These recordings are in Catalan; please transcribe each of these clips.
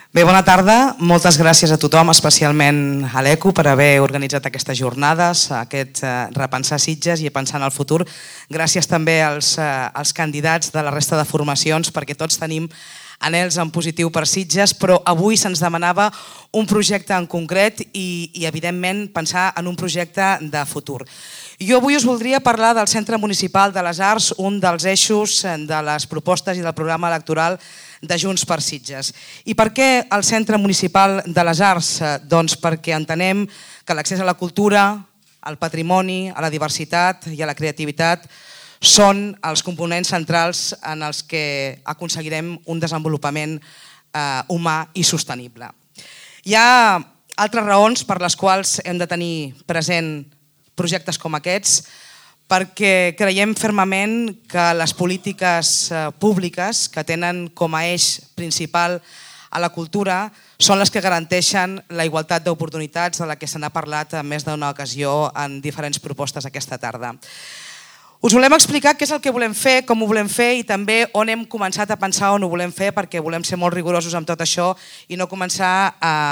Bé, bona tarda. Moltes gràcies a tothom, especialment a l'ECO, per haver organitzat aquestes jornades, aquest repensar Sitges i pensar en el futur. Gràcies també als candidats de la resta de formacions, perquè tots tenim anhels en positiu per Sitges, però avui se'ns demanava un projecte en concret i evidentment, pensar en un projecte de futur. Jo avui us voldria parlar del Centre Municipal de les Arts, un dels eixos de les propostes i del programa electoral de Junts per Sitges. I per què el Centre Municipal de les Arts? Doncs perquè entenem que l'accés a la cultura, al patrimoni, a la diversitat i a la creativitat són els components centrals en els que aconseguirem un desenvolupament humà i sostenible. Hi ha altres raons per les quals hem de tenir present projectes com aquests, perquè creiem fermament que les polítiques públiques que tenen com a eix principal a la cultura són les que garanteixen la igualtat d'oportunitats de la que se n'ha parlat en més d'una ocasió en diferents propostes aquesta tarda. Us volem explicar què és el que volem fer, com ho volem fer i també on hem començat a pensar on ho volem fer, perquè volem ser molt rigorosos amb tot això i no començar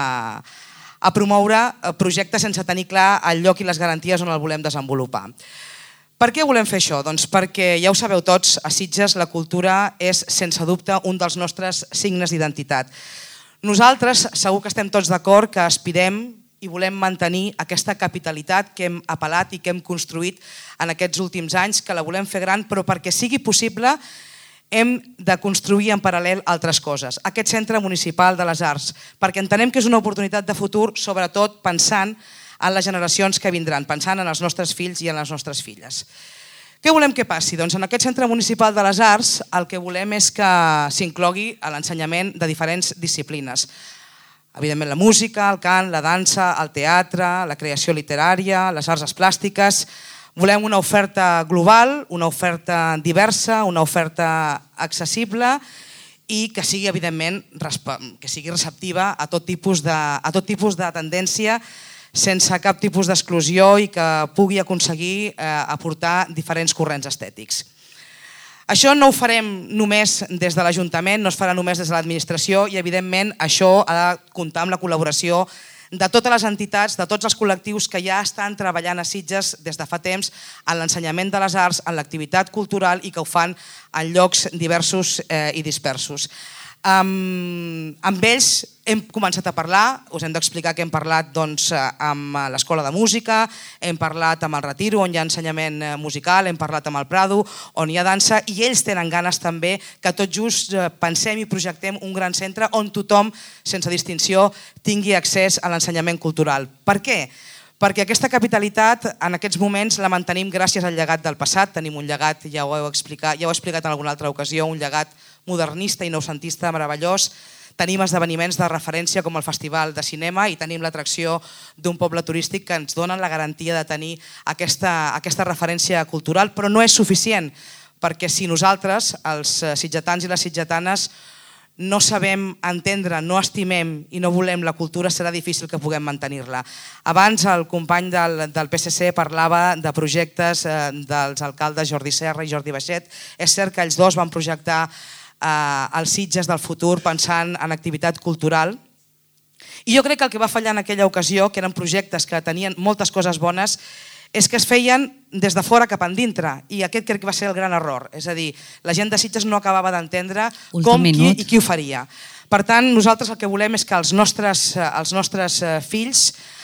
a promoure projectes sense tenir clar el lloc i les garanties on el volem desenvolupar. Per què volem fer això? Doncs perquè, ja ho sabeu tots, a Sitges la cultura és, sense dubte, un dels nostres signes d'identitat. Nosaltres segur que estem tots d'acord que aspirem i volem mantenir aquesta capitalitat que hem apel·lat i que hem construït en aquests últims anys, que la volem fer gran, però perquè sigui possible hem de construir en paral·lel altres coses. Aquest Centre Municipal de les Arts, perquè entenem que és una oportunitat de futur, sobretot pensant en les generacions que vindran, pensant en els nostres fills i en les nostres filles. Què volem que passi? Doncs en aquest Centre Municipal de les Arts el que volem és que s'inclogui a l'ensenyament de diferents disciplines. Evidentment la música, el cant, la dansa, el teatre, la creació literària, les arts plàstiques. Volem una oferta global, una oferta diversa, una oferta accessible i que sigui, evidentment, que sigui receptiva a tot tipus de tendència, sense cap tipus d'exclusió i que pugui aconseguir aportar diferents corrents estètics. Això no ho farem només des de l'Ajuntament, no es farà només des de l'administració i, evidentment, això ha de comptar amb la col·laboració de totes les entitats, de tots els col·lectius que ja estan treballant a Sitges des de fa temps en l'ensenyament de les arts, en l'activitat cultural i que ho fan en llocs diversos i dispersos. Amb ells hem començat a parlar, us hem d'explicar que hem parlat amb l'Escola de Música, hem parlat amb el Retiro, on hi ha ensenyament musical, hem parlat amb el Prado, on hi ha dansa, i ells tenen ganes també que tot just pensem i projectem un gran centre on tothom, sense distinció, tingui accés a l'ensenyament cultural. Per què? Perquè aquesta capitalitat en aquests moments la mantenim gràcies al llegat del passat. Tenim un llegat, ja ho he explicat en alguna altra ocasió, un llegat modernista i noucentista meravellós. Tenim esdeveniments de referència com el Festival de Cinema i tenim l'atracció d'un poble turístic que ens donen la garantia de tenir aquesta referència cultural, però no és suficient, perquè si nosaltres, els sitgetans i les sitgetanes, no sabem entendre, no estimem i no volem la cultura, serà difícil que puguem mantenir-la. Abans el company del PSC parlava de projectes dels alcaldes Jordi Serra i Jordi Baixet. És cert que ells dos van projectar els Sitges del futur pensant en activitat cultural. I jo crec que el que va fallar en aquella ocasió, que eren projectes que tenien moltes coses bones, és que es feien des de fora cap endintre i aquest crec que va ser el gran error. És a dir, la gent de Sitges no acabava d'entendre com, qui i qui ho faria. Per tant, nosaltres el que volem és que els nostres fills,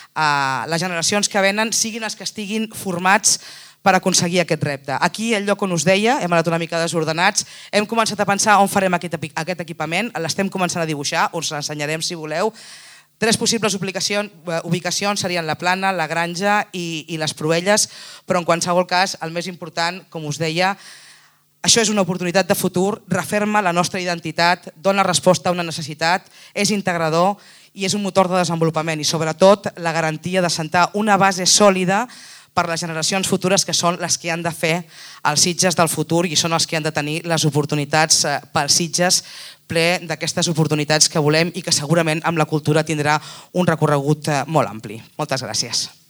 les generacions que venen, siguin els que estiguin formats per aconseguir aquest repte. Aquí, el lloc on us deia, hem anat una mica desordenats, hem començat a pensar on farem aquest equipament, l'estem començant a dibuixar, us l'ensenyarem si voleu. 3 possibles ubicacions serien la Plana, la Granja i les Proelles, però en qualsevol cas, el més important, com us deia, això és una oportunitat de futur, referma la nostra identitat, dona resposta a una necessitat, és integrador i és un motor de desenvolupament i sobretot la garantia de sentar una base sòlida per les generacions futures que són les que han de fer els Sitges del futur i són els que han de tenir les oportunitats pels Sitges ple d'aquestes oportunitats que volem i que segurament amb la cultura tindrà un recorregut molt ampli. Moltes gràcies.